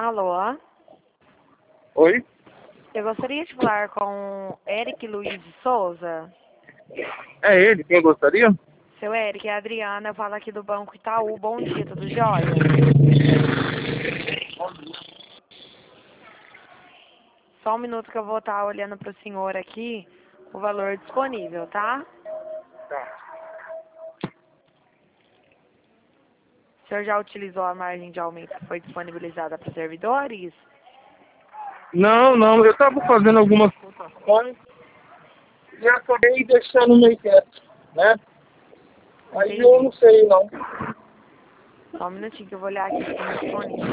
Alô? Oi? Eu gostaria de falar com Eric Luiz de Souza. É ele, quem gostaria? Seu Eric, é a Adriana, fala aqui do Banco Itaú. Bom dia, tudo jóia? Só um minuto que eu vou estar olhando para o senhor aqui o valor disponível, tá? Tá. O senhor já utilizou a margem de aumento que foi disponibilizada para os servidores? Não, eu tava fazendo algumas cotações e acabei deixando meio quieto, né? Aí eu não sei, não. Só um minutinho que eu vou olhar aqui se tem disponível.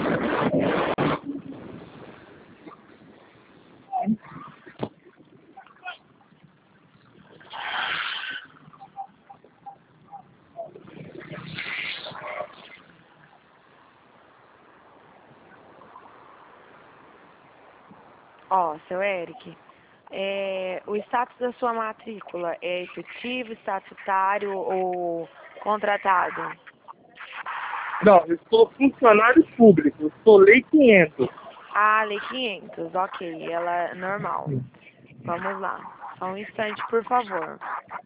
Ó, seu Eric, o status da sua matrícula é efetivo, estatutário ou contratado? Não, eu sou funcionário público, sou lei 500. Ah, lei 500, ok, ela é normal. Vamos lá, só um instante, por favor.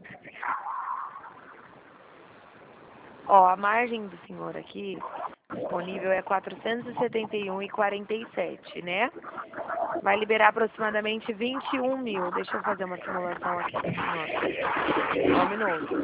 Ó, a margem do senhor aqui disponível é 471,47, né? Vai liberar aproximadamente 21 mil. Deixa eu fazer uma simulação aqui pro senhor. Só um minuto.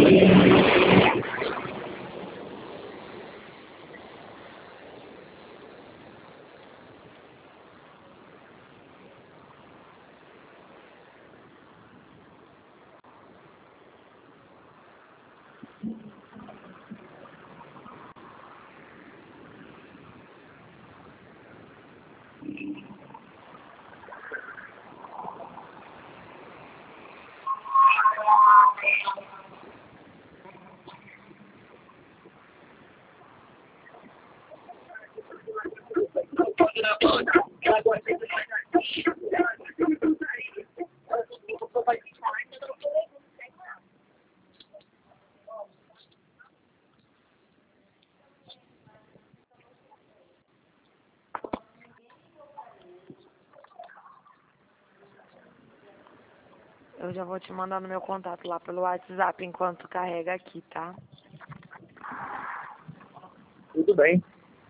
Eu já vou te mandar no meu contato lá pelo WhatsApp enquanto carrega aqui, tá? Tudo bem.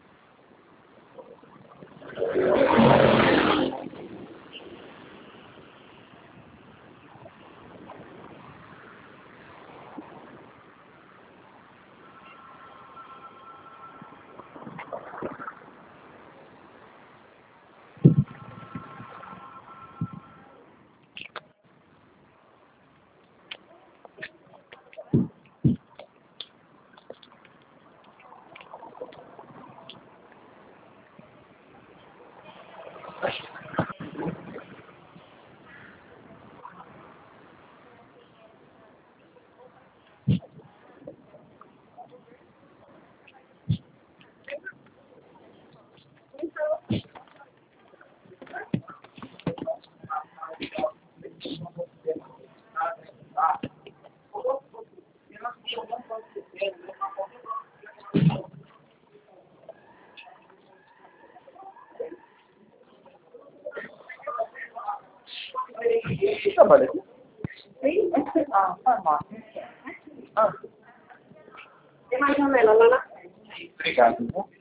Você trabalha aqui? Sim, ah, farmácia. Ah. Tem mais janela lá na frente. Obrigado. Viu?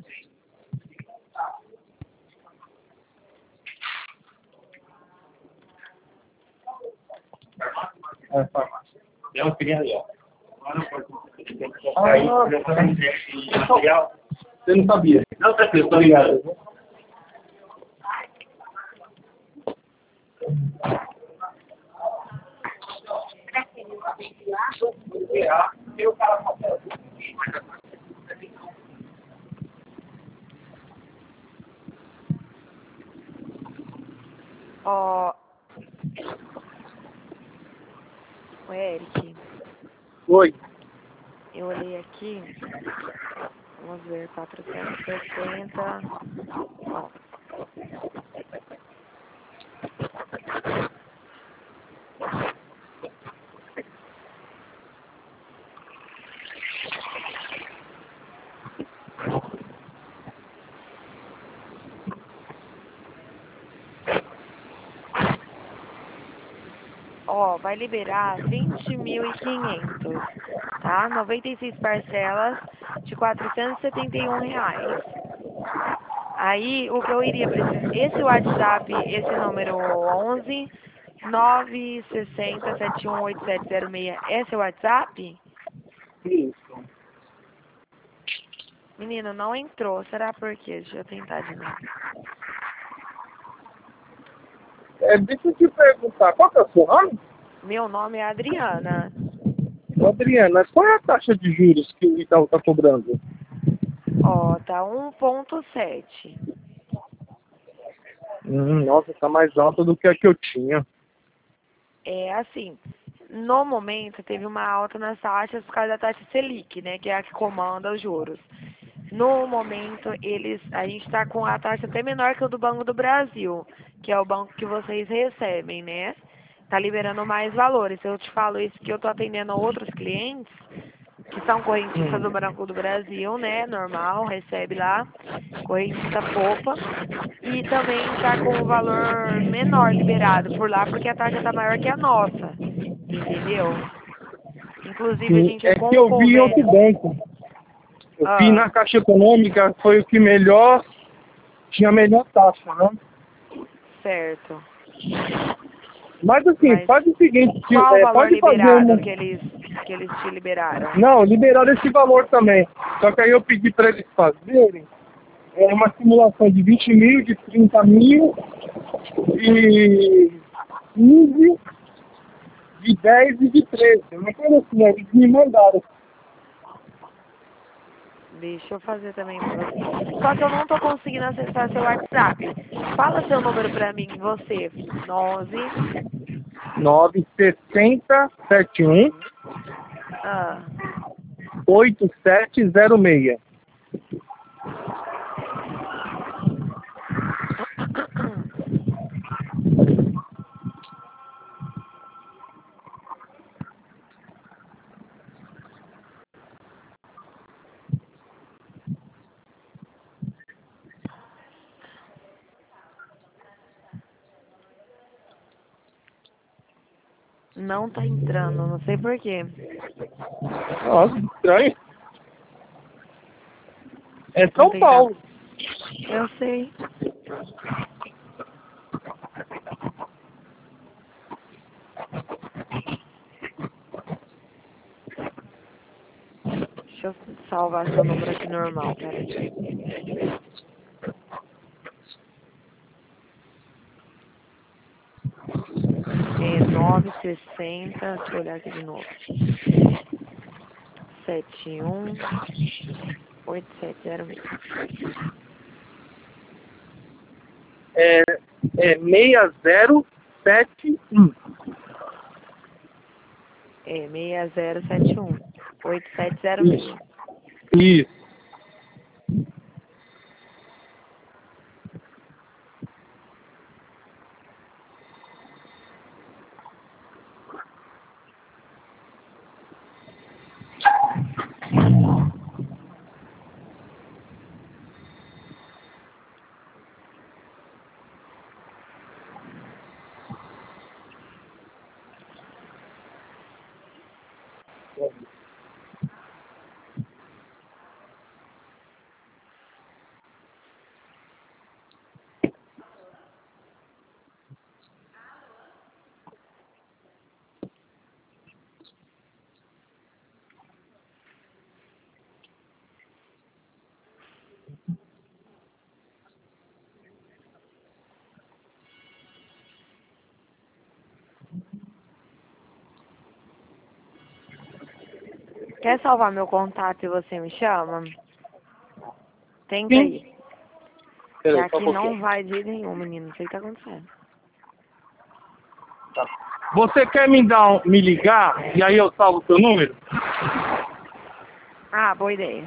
É, farmácia. Eu queria ali, ó. Você não sabia? Não, tá aqui, eu tô ligado. Ó, o Eric, Oi. eu olhei aqui, vamos ver, 460, ó. Ó, vai liberar 20.500, tá? 96 parcelas de R$ 471. Aí, o que eu iria precisar... Esse WhatsApp, esse número 11 960 718706, esse é o WhatsApp? Isso. Menino, não entrou. Será por quê? Deixa eu tentar de novo. Deixa eu te perguntar, qual que é o seu nome? Meu nome é Adriana. Adriana, qual é a taxa de juros que o Itaú está cobrando? Ó, tá 1,7. Nossa, tá mais alta do que a que eu tinha. É assim, no momento teve uma alta nas taxas por causa da taxa Selic, né, que é a que comanda os juros. No momento, a gente está com a taxa até menor que o do Banco do Brasil, que é o banco que vocês recebem, né? Tá liberando mais valores. Eu te falo isso que eu tô atendendo outros clientes que são correntistas do Banco do Brasil, né? Normal, recebe lá, correntista popa. E também tá com o valor menor liberado por lá, porque a taxa tá maior que a nossa, entendeu? Inclusive a Sim, gente é que eu vi em outro conversa. banco. Eu vi Ah, na Caixa Econômica, foi o que melhor, tinha a melhor taxa, né? certo. Mas assim, Mas faz o seguinte, qual o valor pode fazer liberado uma... que eles te liberaram? Não, liberaram esse valor também. Só que aí eu pedi para eles fazerem uma simulação de 20 mil, de 30 mil, de 15, de 10 e de 13. Mas como assim, eles me mandaram. Deixa eu fazer também pra você. Só que eu não tô conseguindo acessar seu WhatsApp. Fala seu número pra mim, você. 11. 96071 Ah, 8706. não tá entrando, não sei por quê. Nossa, estranho. É Vou São tentar. Paulo. Eu sei. Deixa eu salvar seu número aqui normal, peraí. É 960, deixa eu olhar aqui de novo. 718706. É 6071. É 6071 8706. Isso. Isso. Quer salvar meu contato e você me chama? Tenta Sim. aí. Que Peraí, só um aqui não pouquinho. vai de jeito nenhum, menino. Não sei o que tá acontecendo. Tá. Você quer me ligar e aí eu salvo o seu número? Ah, boa ideia.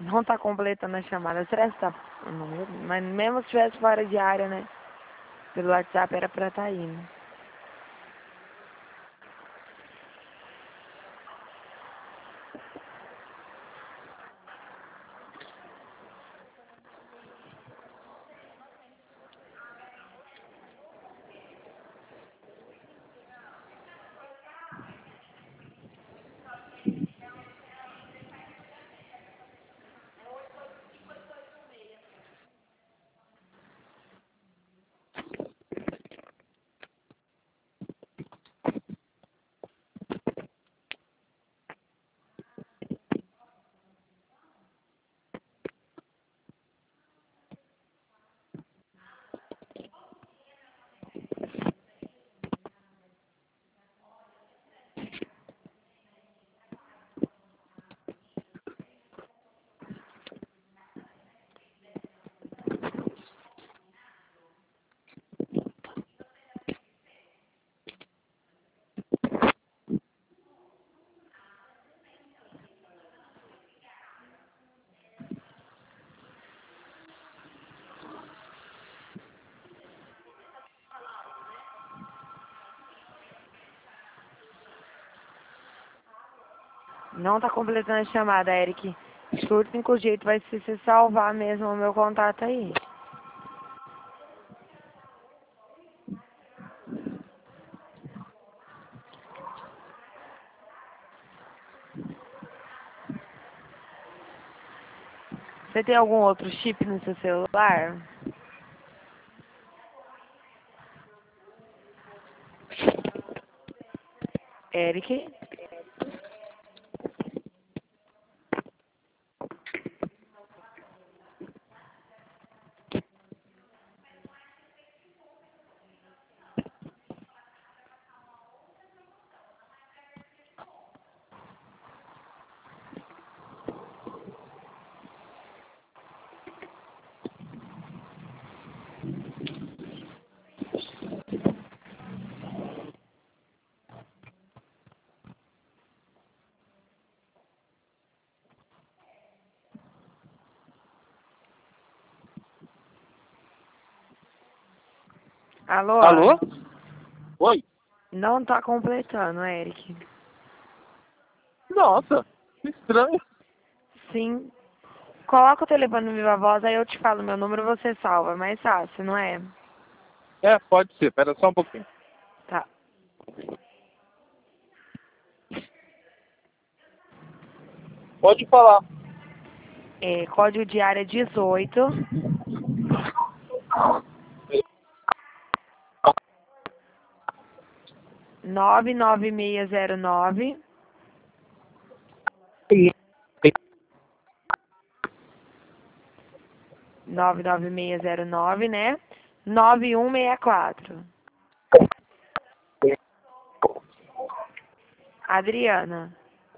Não tá completando a chamada. Será que tá... Não, mas mesmo se estivesse fora de área, né? Pelo WhatsApp era pra estar indo. Não tá completando a chamada, Eric. Acho que o único jeito vai ser se salvar mesmo o meu contato aí. Você tem algum outro chip no seu celular? Eric? Alô? Alô? Oi? Não tá completando, Eric. Nossa, que estranho. Sim. Coloca o telefone no Viva Voz, aí eu te falo meu número, você salva. É mais fácil, não é? É, pode ser, pera só um pouquinho. Tá. Pode falar. É, código de área 18 99609 99609, né? 9164. Adriana.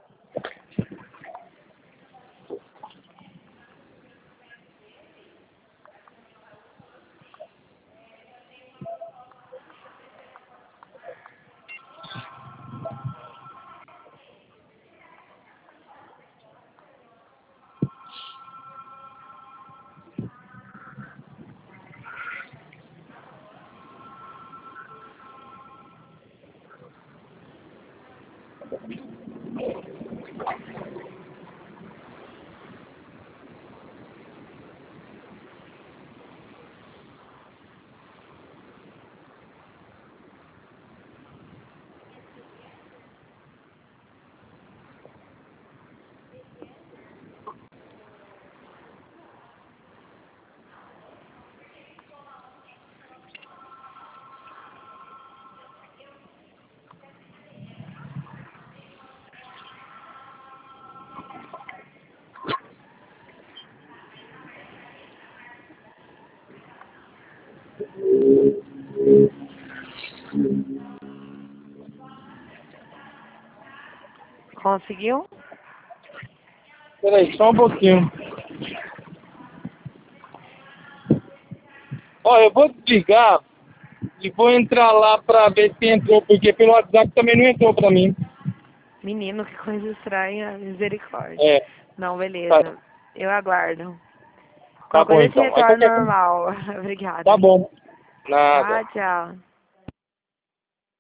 Conseguiu? Peraí, só um pouquinho. Ó, eu vou desligar e vou entrar lá pra ver se entrou, porque pelo WhatsApp também não entrou pra mim. Menino, que coisa estranha. Misericórdia. É, Não, tá. beleza. Eu aguardo. Tá Qualquer bom, coisa então. se retorna normal. Obrigada. Tá bom. Nada. Tchau.